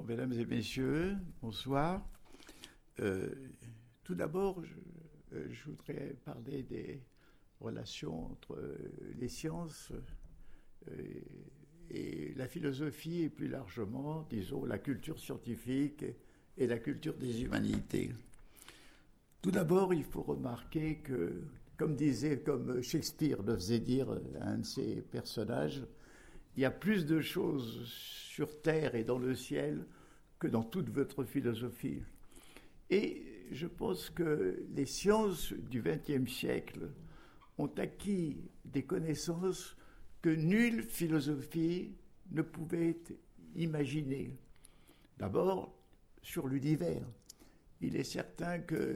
Bon, mesdames et messieurs, bonsoir. Tout d'abord, je voudrais parler des relations entre les sciences et la philosophie, et plus largement, disons, la culture scientifique et la culture des humanités. Tout d'abord, il faut remarquer que, comme Shakespeare le faisait dire à un de ses personnages, il y a plus de choses sur Terre et dans le ciel que dans toute votre philosophie. Et je pense que les sciences du XXe siècle ont acquis des connaissances que nulle philosophie ne pouvait imaginer. D'abord, sur l'univers. Il est certain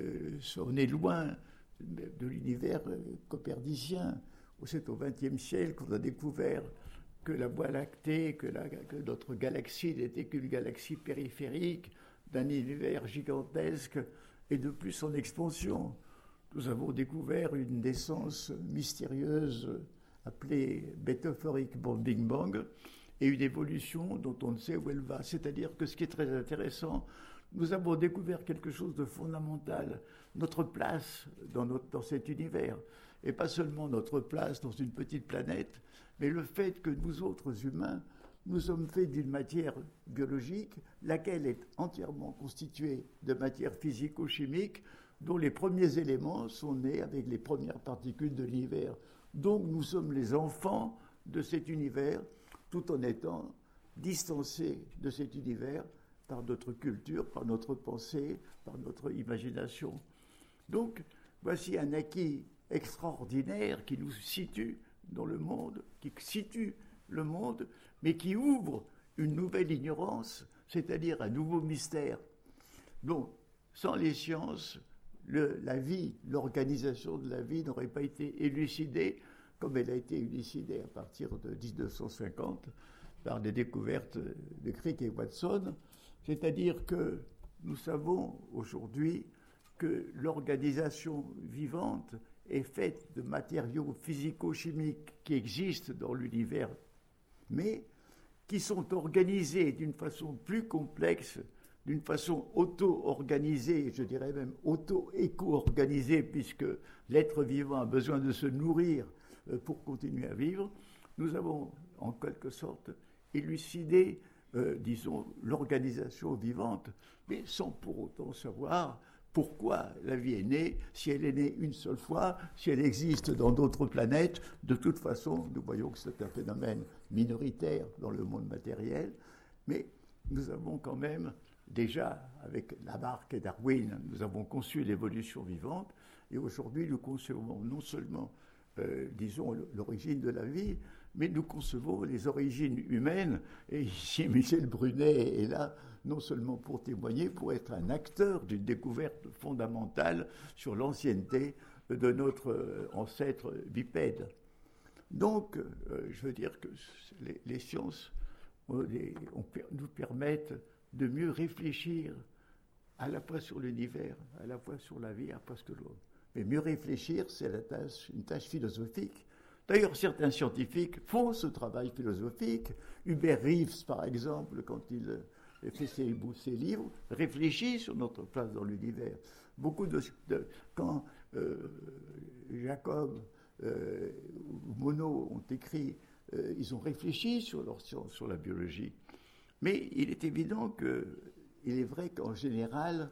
qu'on est loin de l'univers coperdicien. C'est au XXe siècle qu'on a découvert que la Voie lactée, que notre galaxie n'était qu'une galaxie périphérique d'un univers gigantesque et de plus en expansion. Nous avons découvert une naissance mystérieuse appelée métaphorique Big Bang et une évolution dont on ne sait où elle va. C'est-à-dire que ce qui est très intéressant, nous avons découvert quelque chose de fondamental, notre place dans cet univers. Et pas seulement notre place dans une petite planète, mais le fait que nous autres humains, nous sommes faits d'une matière biologique, laquelle est entièrement constituée de matière physico-chimique, dont les premiers éléments sont nés avec les premières particules de l'univers. Donc nous sommes les enfants de cet univers, tout en étant distancés de cet univers par notre culture, par notre pensée, par notre imagination. Donc, voici un acquis extraordinaire qui nous situe dans le monde, qui situe le monde, mais qui ouvre une nouvelle ignorance, c'est-à-dire un nouveau mystère. Donc, sans les sciences, la vie, l'organisation de la vie n'aurait pas été élucidée comme elle a été élucidée à partir de 1950 par des découvertes de Crick et Watson. C'est-à-dire que nous savons aujourd'hui que l'organisation vivante est faite de matériaux physico-chimiques qui existent dans l'univers, mais qui sont organisés d'une façon plus complexe, d'une façon auto-organisée, je dirais même auto-éco-organisée, puisque l'être vivant a besoin de se nourrir pour continuer à vivre. Nous avons, en quelque sorte, élucidé disons, l'organisation vivante, mais sans pour autant savoir pourquoi la vie est née, si elle est née une seule fois, si elle existe dans d'autres planètes. De toute façon, nous voyons que c'est un phénomène minoritaire dans le monde matériel, mais nous avons quand même, déjà, avec Lamarck et Darwin, nous avons conçu l'évolution vivante, et aujourd'hui nous concevons non seulement disons, l'origine de la vie, mais nous concevons les origines humaines. Et ici, Michel Brunet est là, non seulement pour témoigner, pour être un acteur d'une découverte fondamentale sur l'ancienneté de notre ancêtre bipède. Donc, je veux dire que les sciences nous permettent de mieux réfléchir à la fois sur l'univers, à la fois sur la vie, à la fois sur l'autre. Mais mieux réfléchir, c'est une tâche philosophique. D'ailleurs, certains scientifiques font ce travail philosophique. Hubert Reeves, par exemple, quand il fait ses livres, réfléchit sur notre place dans l'univers. Quand Jacob ou Monod ont écrit, ils ont réfléchi sur leur science, sur la biologie. Mais il est évident il est vrai qu'en général,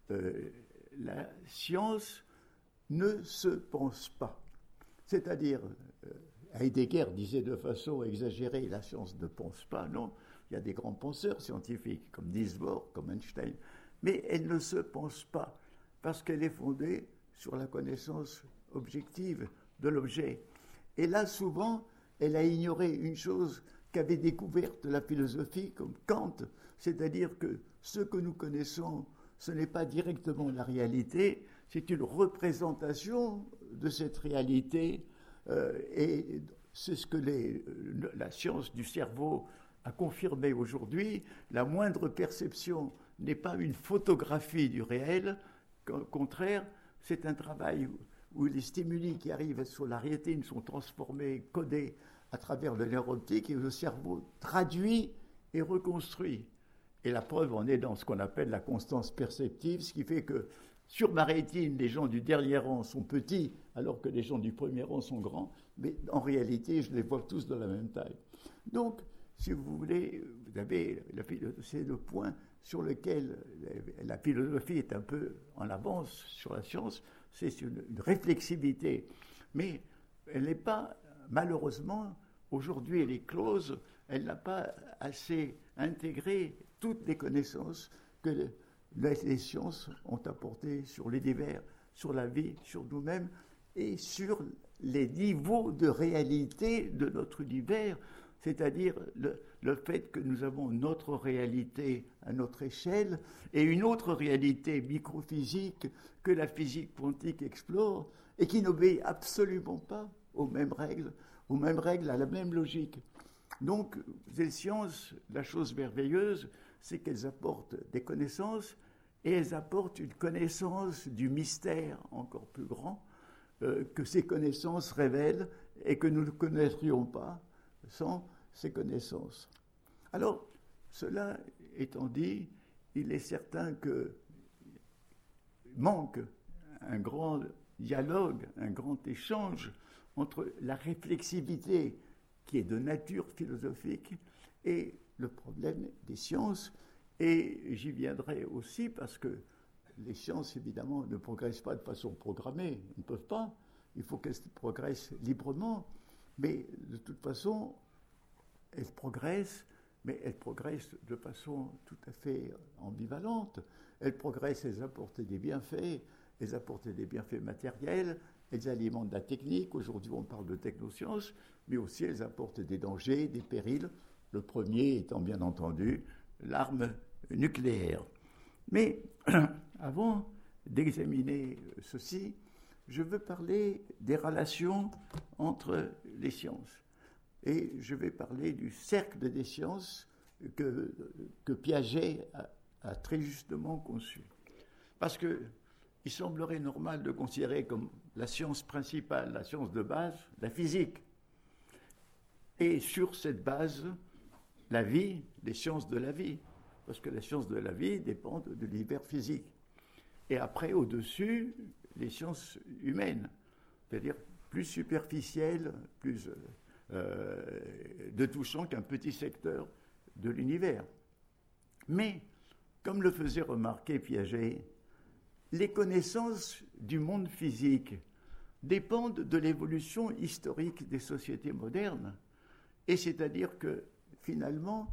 la science ne se pense pas. C'est-à-dire, Heidegger disait de façon exagérée, la science ne pense pas. Non, il y a des grands penseurs scientifiques, comme Niels Bohr, comme Einstein, mais elle ne se pense pas, parce qu'elle est fondée sur la connaissance objective de l'objet. Et là, souvent, elle a ignoré une chose qu'avait découverte la philosophie, comme Kant, c'est-à-dire que ce que nous connaissons, ce n'est pas directement la réalité, c'est une représentation de cette réalité, et c'est ce que la science du cerveau a confirmé aujourd'hui. La moindre perception n'est pas une photographie du réel, au contraire, c'est un travail où les stimuli qui arrivent sur la rétine sont transformés, codés à travers le nerf optique, et le cerveau traduit et reconstruit. Et la preuve en est dans ce qu'on appelle la constance perceptive, ce qui fait que sur ma rétine, les gens du dernier rang sont petits, alors que les gens du premier rang sont grands, mais en réalité, je les vois tous de la même taille. Donc, si vous voulez, c'est le point sur lequel la philosophie est un peu en avance sur la science, c'est une réflexivité. Mais elle n'est pas, malheureusement, aujourd'hui elle est close, elle n'a pas assez intégré toutes les connaissances que les sciences ont apportées sur l'univers, sur la vie, sur nous-mêmes et sur les niveaux de réalité de notre univers, c'est-à-dire le fait que nous avons notre réalité à notre échelle et une autre réalité microphysique que la physique quantique explore et qui n'obéit absolument pas aux mêmes règles, à la même logique. Donc, les sciences, la chose merveilleuse, c'est qu'elles apportent des connaissances et elles apportent une connaissance du mystère encore plus grand que ces connaissances révèlent et que nous ne connaîtrions pas sans ces connaissances. Alors, cela étant dit, il est certain que manque un grand dialogue, un grand échange entre la réflexivité qui est de nature philosophique et le problème des sciences. Et j'y viendrai aussi parce que les sciences, évidemment, ne progressent pas de façon programmée. Elles ne peuvent pas. Il faut qu'elles progressent librement. Mais de toute façon, elles progressent, mais elles progressent de façon tout à fait ambivalente. Elles progressent, elles apportent des bienfaits, elles apportent des bienfaits matériels, elles alimentent la technique. Aujourd'hui, on parle de technosciences, mais aussi elles apportent des dangers, des périls. Le premier étant, bien entendu, l'arme nucléaire. Mais avant d'examiner ceci, je veux parler des relations entre les sciences. Et je vais parler du cercle des sciences que Piaget a très justement conçu. Parce qu'il semblerait normal de considérer comme la science principale, la science de base, la physique. Et sur cette base, la vie, les sciences de la vie. Parce que les sciences de la vie dépendent de l'univers physique. Et après, au-dessus, les sciences humaines, c'est-à-dire plus superficielles, plus de touchant qu'un petit secteur de l'univers. Mais, comme le faisait remarquer Piaget, les connaissances du monde physique dépendent de l'évolution historique des sociétés modernes. Et c'est-à-dire que, finalement,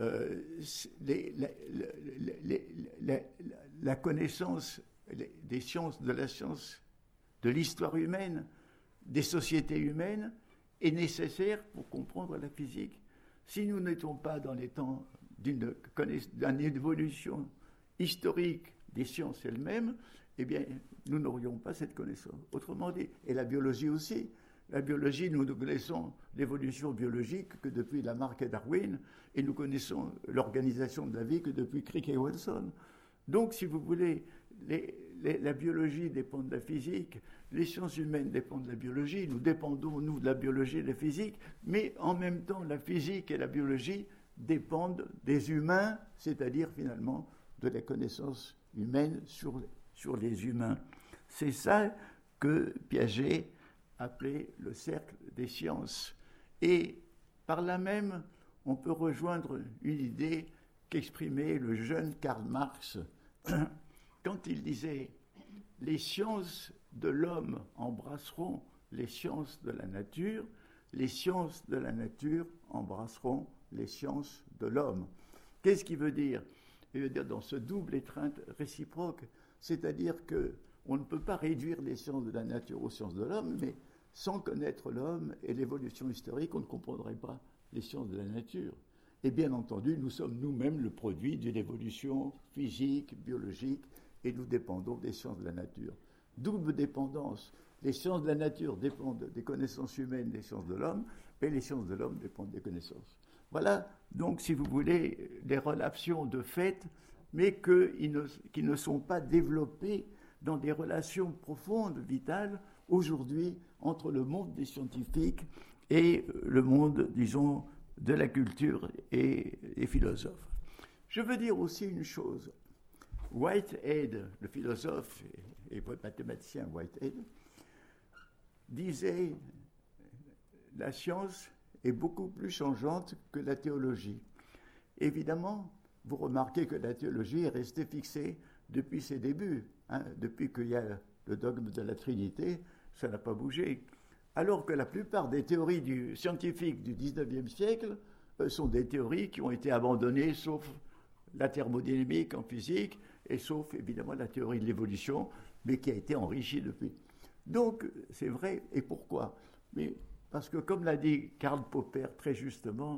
la connaissance des sciences, de la science, de l'histoire humaine, des sociétés humaines, est nécessaire pour comprendre la physique. Si nous n'étions pas dans les temps d'une évolution historique des sciences elles-mêmes, eh bien, nous n'aurions pas cette connaissance. Autrement dit, et la biologie aussi. La biologie, nous ne connaissons l'évolution biologique que depuis Lamarck et Darwin, et nous connaissons l'organisation de la vie que depuis Crick et Watson. Donc, si vous voulez, la biologie dépend de la physique, les sciences humaines dépendent de la biologie, nous dépendons, nous, de la biologie et de la physique, mais en même temps, la physique et la biologie dépendent des humains, c'est-à-dire finalement de la connaissance humaine sur les humains. C'est ça que Piaget appelait le cercle des sciences. Et par là même, on peut rejoindre une idée qu'exprimait le jeune Karl Marx quand il disait « Les sciences de l'homme embrasseront les sciences de la nature, les sciences de la nature embrasseront les sciences de l'homme. » Qu'est-ce qu'il veut dire ? Il veut dire dans ce double étreinte réciproque, c'est-à-dire qu'on ne peut pas réduire les sciences de la nature aux sciences de l'homme, mais sans connaître l'homme et l'évolution historique, on ne comprendrait pas les sciences de la nature. Et bien entendu, nous sommes nous-mêmes le produit d'une évolution physique, biologique, et nous dépendons des sciences de la nature. Double dépendance. Les sciences de la nature dépendent des connaissances humaines, des sciences de l'homme, et les sciences de l'homme dépendent des connaissances. Voilà, donc, si vous voulez, des relations de fait, mais qui ne sont pas développées dans des relations profondes, vitales, aujourd'hui, entre le monde des scientifiques et le monde, disons, de la culture et des philosophes. Je veux dire aussi une chose. Whitehead, le philosophe et mathématicien Whitehead, disait « La science est beaucoup plus changeante que la théologie ». Évidemment, vous remarquez que la théologie est restée fixée depuis ses débuts. Depuis qu'il y a le dogme de la Trinité, ça n'a pas bougé. Alors que la plupart des théories scientifiques du XIXe siècle sont des théories qui ont été abandonnées, sauf la thermodynamique en physique, et sauf évidemment la théorie de l'évolution, mais qui a été enrichie depuis. Donc, c'est vrai. Et pourquoi? Mais parce que, comme l'a dit Karl Popper très justement,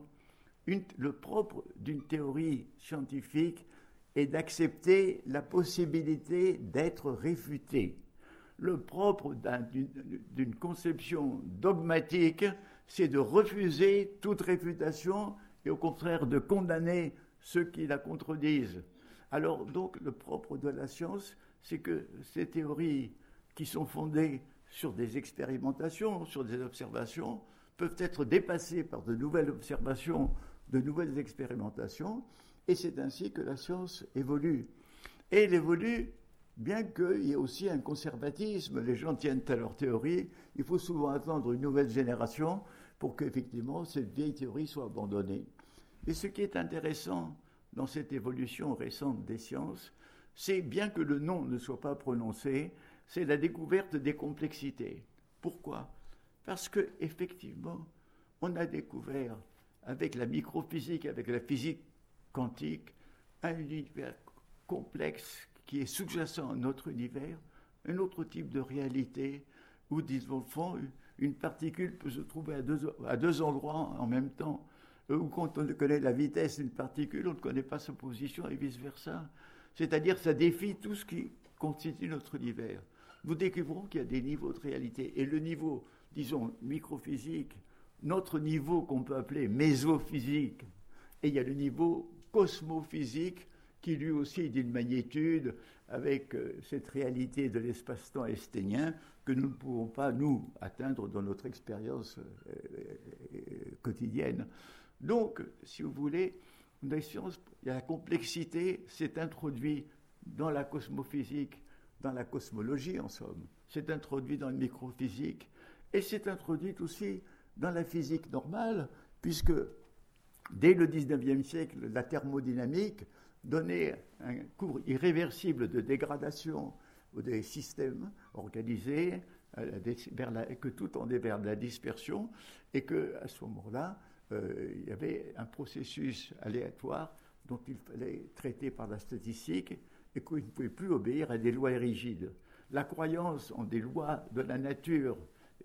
le propre d'une théorie scientifique est d'accepter la possibilité d'être réfutée. Le propre d'une conception dogmatique, c'est de refuser toute réfutation et au contraire de condamner ceux qui la contredisent. Alors donc le propre de la science, c'est que ces théories qui sont fondées sur des expérimentations, sur des observations, peuvent être dépassées par de nouvelles observations, de nouvelles expérimentations, et c'est ainsi que la science évolue. Et elle évolue bien qu'il y ait aussi un conservatisme. Les gens tiennent à leur théorie, il faut souvent attendre une nouvelle génération pour qu'effectivement cette vieille théorie soit abandonnée. Et ce qui est intéressant dans cette évolution récente des sciences, c'est bien que le nom ne soit pas prononcé, c'est la découverte des complexités. Pourquoi? Parce qu'effectivement, on a découvert avec la microphysique, avec la physique quantique, un univers complexe qui est sous-jacent à notre univers, un autre type de réalité où, disons, au fond, une particule peut se trouver à deux endroits en même temps, où quand on connaît la vitesse d'une particule, on ne connaît pas sa position et vice-versa. C'est-à-dire ça défie tout ce qui constitue notre univers. Nous découvrons qu'il y a des niveaux de réalité. Et le niveau, disons, microphysique, notre niveau qu'on peut appeler mésophysique, et il y a le niveau cosmophysique qui lui aussi est d'une magnitude avec cette réalité de l'espace-temps esténien que nous ne pouvons pas, nous, atteindre dans notre expérience quotidienne. Donc, si vous voulez, la complexité s'est introduite dans la cosmophysique, dans la cosmologie en somme, s'est introduite dans le microphysique et s'est introduite aussi dans la physique normale, puisque dès le XIXe siècle, la thermodynamique donnait un cours irréversible de dégradation des systèmes organisés, que tout tendait vers la dispersion, et qu'à ce moment-là, il y avait un processus aléatoire dont il fallait traiter par la statistique et qu'il ne pouvait plus obéir à des lois rigides. La croyance en des lois de la nature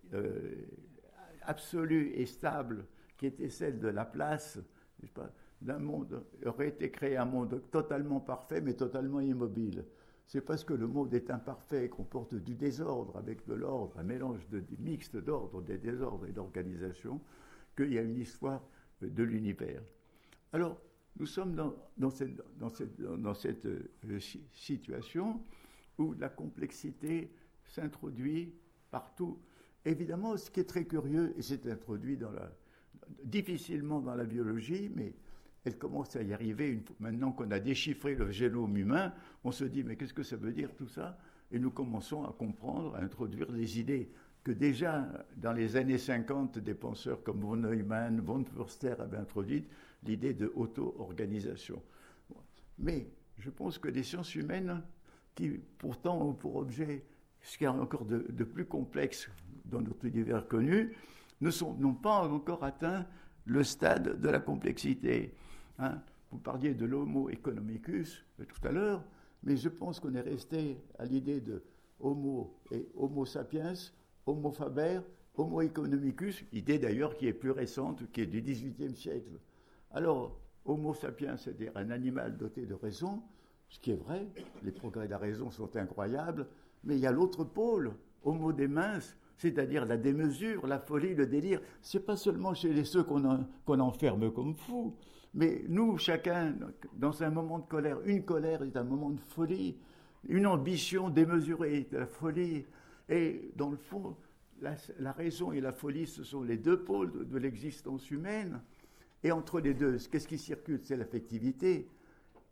absolue et stable, qui était celle de Laplace, d'un monde, aurait été créé un monde totalement parfait mais totalement immobile. C'est parce que le monde est imparfait et comporte du désordre avec de l'ordre, un mélange mixte d'ordre, des désordres et d'organisation, qu'il y a une histoire de l'univers. Alors, nous sommes dans cette situation où la complexité s'introduit partout. Évidemment, ce qui est très curieux, et c'est introduit difficilement dans la biologie, mais elle commence à y arriver. Maintenant qu'on a déchiffré le génome humain, on se dit, mais qu'est-ce que ça veut dire tout ça? Et nous commençons à comprendre, à introduire des idées que déjà, dans les années 50, des penseurs comme von Neumann, von Förster avaient introduites, l'idée de auto-organisation. Mais je pense que les sciences humaines, qui pourtant ont pour objet ce qu'il y a encore de plus complexe dans notre univers connu, n'ont pas encore atteint le stade de la complexité. Vous parliez de l'homo economicus tout à l'heure, mais je pense qu'on est resté à l'idée de homo et homo sapiens, homo faber, homo economicus, idée d'ailleurs qui est plus récente, qui est du XVIIIe siècle. Alors, homo sapiens, c'est-à-dire un animal doté de raison, ce qui est vrai, les progrès de la raison sont incroyables, mais il y a l'autre pôle, homo demens, c'est-à-dire la démesure, la folie, le délire. Ce n'est pas seulement chez ceux qu'on enferme comme fous, mais nous, chacun, dans un moment de colère, une colère est un moment de folie, une ambition démesurée est la folie. Et dans le fond, la raison et la folie, ce sont les deux pôles de l'existence humaine. Et entre les deux, qu'est-ce qui circule? C'est l'affectivité.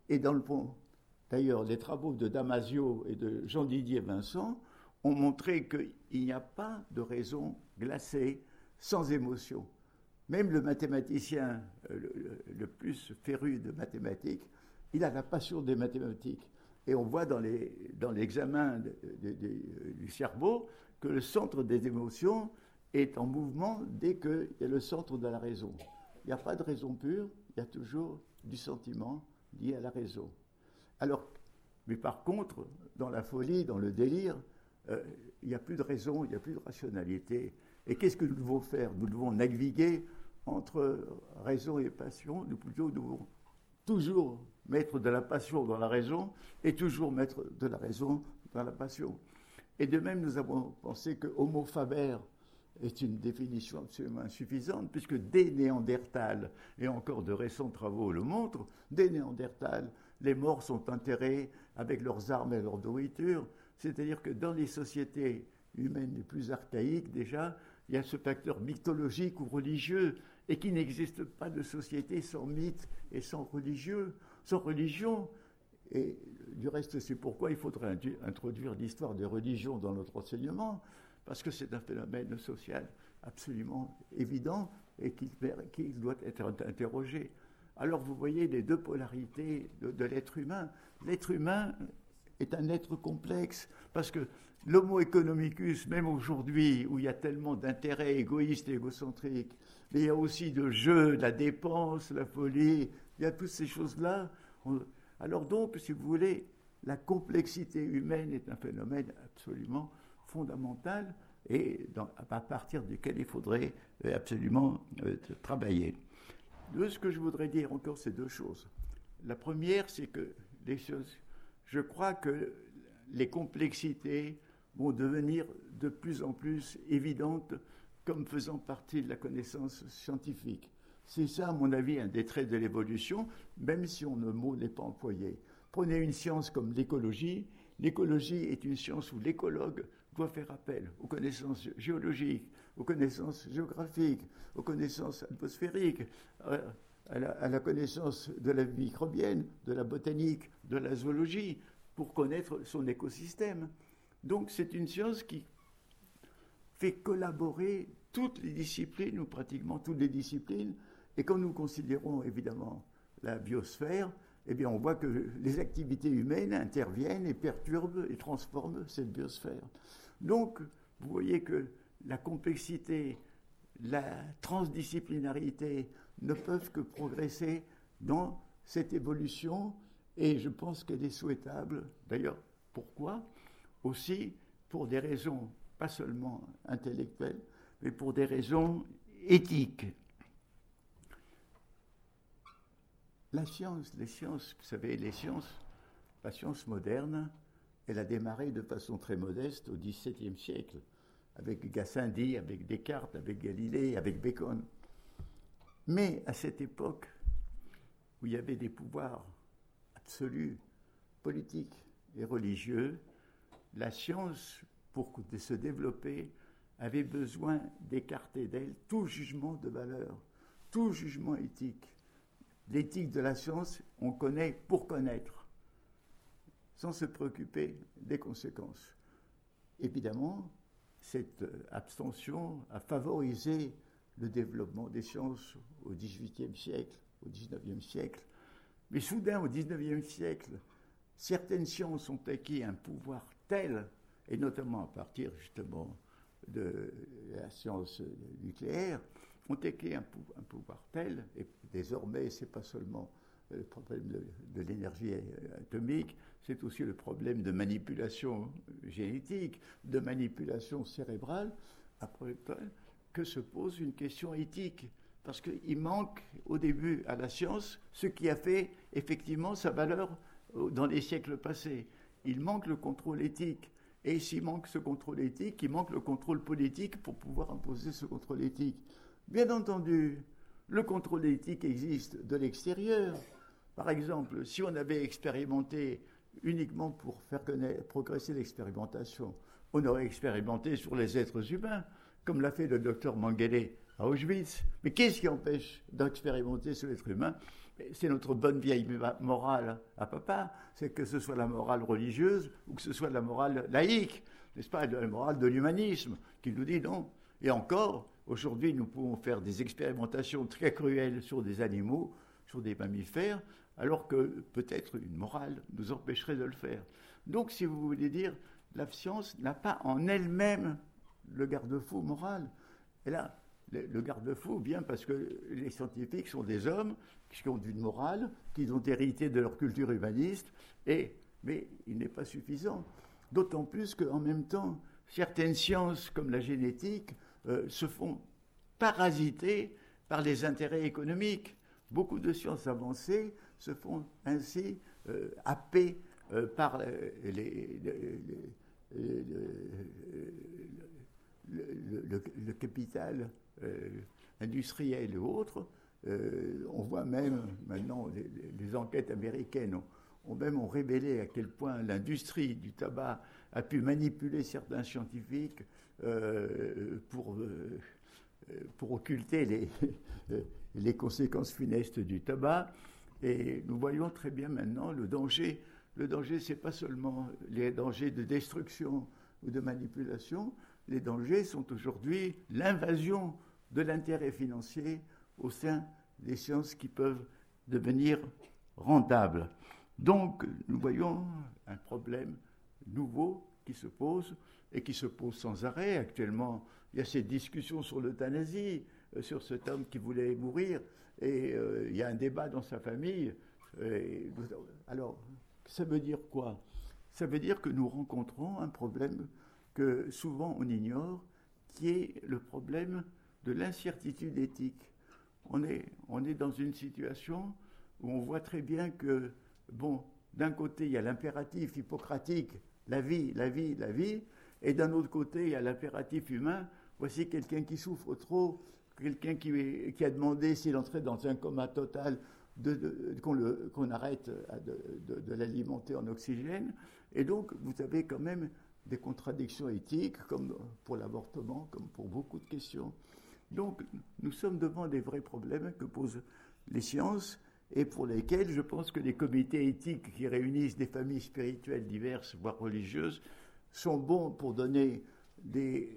Et dans le fond, d'ailleurs, les travaux de Damasio et de Jean-Didier Vincent ont montré qu'il n'y a pas de raison glacée, sans émotion. Même le mathématicien le plus féru de mathématiques, il a la passion des mathématiques. Et on voit dans l'examen du cerveau que le centre des émotions est en mouvement dès qu'il y a le centre de la raison. Il n'y a pas de raison pure, il y a toujours du sentiment lié à la raison. Alors, mais par contre, dans la folie, dans le délire, il n'y a plus de raison, il n'y a plus de rationalité. Et qu'est-ce que nous devons faire? Nous devons naviguer entre raison et passion. Nous devons toujours mettre de la passion dans la raison et toujours mettre de la raison dans la passion. Et de même, nous avons pensé que homo faber est une définition absolument insuffisante, puisque dès Néandertal, et encore de récents travaux le montrent, dès Néandertal, les morts sont enterrés avec leurs armes et leur nourriture. C'est-à-dire que dans les sociétés humaines les plus archaïques, déjà, il y a ce facteur mythologique ou religieux, et qu'il n'existe pas de société sans mythe et sans religieux, sans religion. Et du reste, c'est pourquoi il faudrait introduire l'histoire des religions dans notre enseignement, parce que c'est un phénomène social absolument évident et qui doit être interrogé. Alors vous voyez les deux polarités de l'être humain. L'être humain est un être complexe, parce que l'homo economicus, même aujourd'hui, où il y a tellement d'intérêts égoïstes et égocentriques, mais il y a aussi de jeux, de la dépense, la folie, il y a toutes ces choses-là. Alors donc, si vous voulez, la complexité humaine est un phénomène absolument fondamental et à partir duquel il faudrait absolument travailler. Ce que je voudrais dire encore, c'est deux choses. La première, c'est que je crois que les complexités vont devenir de plus en plus évidentes comme faisant partie de la connaissance scientifique. C'est ça, à mon avis, un des traits de l'évolution, même si le mot n'est pas employé. Prenez une science comme l'écologie. L'écologie est une science où l'écologue doit faire appel aux connaissances géologiques, aux connaissances géographiques, aux connaissances atmosphériques, à la connaissance de la vie microbienne, de la botanique, de la zoologie, pour connaître son écosystème. Donc c'est une science qui fait collaborer toutes les disciplines, ou pratiquement toutes les disciplines, et quand nous considérons évidemment la biosphère, eh bien on voit que les activités humaines interviennent et perturbent et transforment cette biosphère. Donc vous voyez que la complexité, la transdisciplinarité ne peuvent que progresser dans cette évolution, et je pense qu'elle est souhaitable. D'ailleurs, pourquoi? Aussi pour des raisons pas seulement intellectuelles, mais pour des raisons éthiques. La science, les sciences, vous savez, la science moderne, elle a démarré de façon très modeste au XVIIe siècle, avec Gassendi, avec Descartes, avec Galilée, avec Bacon. Mais à cette époque, où il y avait des pouvoirs absolus, politiques et religieux, la science, pour se développer, avait besoin d'écarter d'elle tout jugement de valeur, tout jugement éthique. L'éthique de la science, on connaît pour connaître, sans se préoccuper des conséquences. Évidemment, cette abstention a favorisé le développement des sciences au XVIIIe siècle, au XIXe siècle. Mais soudain, au XIXe siècle, certaines sciences ont acquis un pouvoir tel, et notamment à partir justement de la science nucléaire, ont acquis un pouvoir tel, et désormais, ce n'est pas seulement le problème de l'énergie atomique, c'est aussi le problème de manipulation génétique, de manipulation cérébrale, après que se pose une question éthique. Parce qu'il manque au début à la science ce qui a fait effectivement sa valeur dans les siècles passés. Il manque le contrôle éthique. Et s'il manque ce contrôle éthique, il manque le contrôle politique pour pouvoir imposer ce contrôle éthique. Bien entendu, le contrôle éthique existe de l'extérieur. Par exemple, si on avait expérimenté uniquement pour faire progresser l'expérimentation, on aurait expérimenté sur les êtres humains, comme l'a fait le docteur Mengele à Auschwitz. Mais qu'est-ce qui empêche d'expérimenter sur l'être humain? C'est notre bonne vieille morale à papa, c'est que ce soit la morale religieuse ou que ce soit la morale laïque, n'est-ce pas, la morale de l'humanisme, qui nous dit non. Et encore, aujourd'hui, nous pouvons faire des expérimentations très cruelles sur des animaux, sur des mammifères, alors que peut-être une morale nous empêcherait de le faire. Donc, si vous voulez dire, la science n'a pas en elle-même le garde-fou moral. Et là, le garde-fou vient parce que les scientifiques sont des hommes qui ont une morale, qui ont hérité de leur culture humaniste, mais il n'est pas suffisant. D'autant plus qu'en même temps, certaines sciences, comme la génétique, se font parasiter par les intérêts économiques. Beaucoup de sciences avancées se font ainsi happer par le capital industriel et autres. On voit même maintenant les enquêtes américaines ont révélé à quel point l'industrie du tabac a pu manipuler certains scientifiques pour occulter les conséquences funestes du tabac. Et nous voyons très bien maintenant le danger. Le danger, ce n'est pas seulement les dangers de destruction ou de manipulation. Les dangers sont aujourd'hui l'invasion de l'intérêt financier au sein des sciences qui peuvent devenir rentables. Donc, nous voyons un problème nouveau qui se pose et qui se pose sans arrêt. Actuellement, il y a cette discussion sur l'euthanasie, sur cet homme qui voulait mourir, et il y a un débat dans sa famille. Alors, ça veut dire quoi? Ça veut dire que nous rencontrons un problème que souvent on ignore, qui est le problème de l'incertitude éthique. On est dans une situation où on voit très bien que, bon, d'un côté, il y a l'impératif hippocratique, la vie, la vie, la vie, et d'un autre côté, il y a l'impératif humain. Voici quelqu'un qui souffre trop, quelqu'un qui a demandé s'il entrait dans un coma total, qu'on arrête de l'alimenter en oxygène. Et donc, vous avez quand même des contradictions éthiques, comme pour l'avortement, comme pour beaucoup de questions. Donc, nous sommes devant des vrais problèmes que posent les sciences et pour lesquels je pense que les comités éthiques qui réunissent des familles spirituelles diverses, voire religieuses, sont bons pour donner des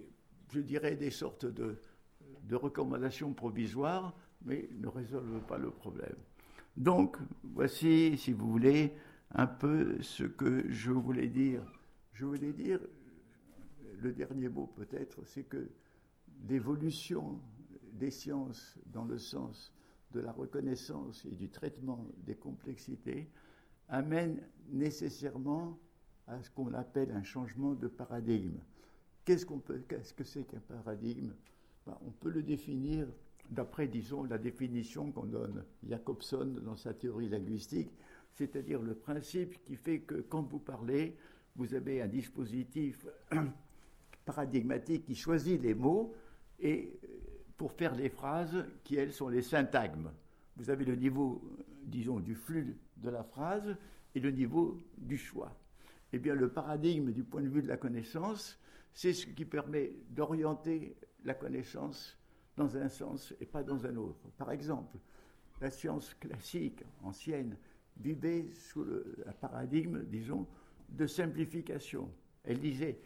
sortes de recommandations provisoires, mais ne résolvent pas le problème. Donc, voici, si vous voulez, un peu ce que je voulais dire. Je voulais dire, le dernier mot peut-être, c'est que l'évolution des sciences dans le sens de la reconnaissance et du traitement des complexités amène nécessairement à ce qu'on appelle un changement de paradigme. Qu'est-ce que c'est qu'un paradigme? On peut le définir d'après, disons, la définition qu'on donne Jacobson dans sa théorie linguistique, c'est-à-dire le principe qui fait que quand vous parlez, vous avez un dispositif paradigmatique qui choisit les mots et pour faire les phrases qui, elles, sont les syntagmes. Vous avez le niveau, disons, du flux de la phrase et le niveau du choix. Eh bien, le paradigme du point de vue de la connaissance, c'est ce qui permet d'orienter la connaissance dans un sens et pas dans un autre. Par exemple, la science classique, ancienne, vivait sous le paradigme, disons, de simplification. Elle disait,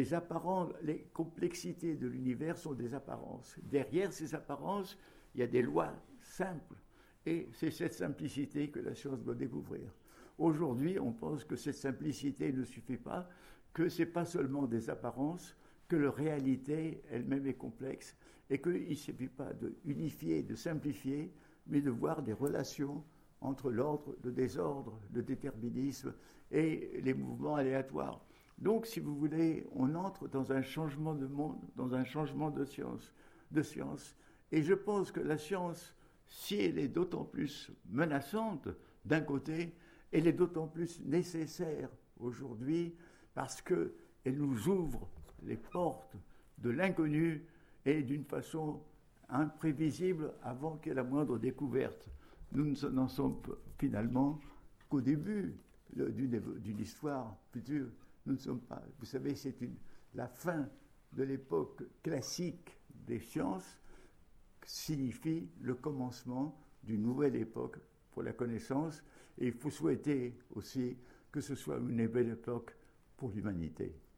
les complexités de l'univers sont des apparences. Derrière ces apparences, il y a des lois simples. Et c'est cette simplicité que la science doit découvrir. Aujourd'hui, on pense que cette simplicité ne suffit pas, que ce n'est pas seulement des apparences, que la réalité elle-même est complexe, et qu'il ne suffit pas d'unifier, de simplifier, mais de voir des relations entre l'ordre, le désordre, le déterminisme et les mouvements aléatoires. Donc, si vous voulez, on entre dans un changement de monde, dans un changement de science. Et je pense que la science, si elle est d'autant plus menaçante, d'un côté, elle est d'autant plus nécessaire aujourd'hui parce qu'elle nous ouvre les portes de l'inconnu et d'une façon imprévisible avant qu'il y ait la moindre découverte. Nous n'en sommes finalement qu'au début d'une histoire future. Nous ne sommes pas. Vous savez, c'est la fin de l'époque classique des sciences signifie le commencement d'une nouvelle époque pour la connaissance, et il faut souhaiter aussi que ce soit une belle époque pour l'humanité.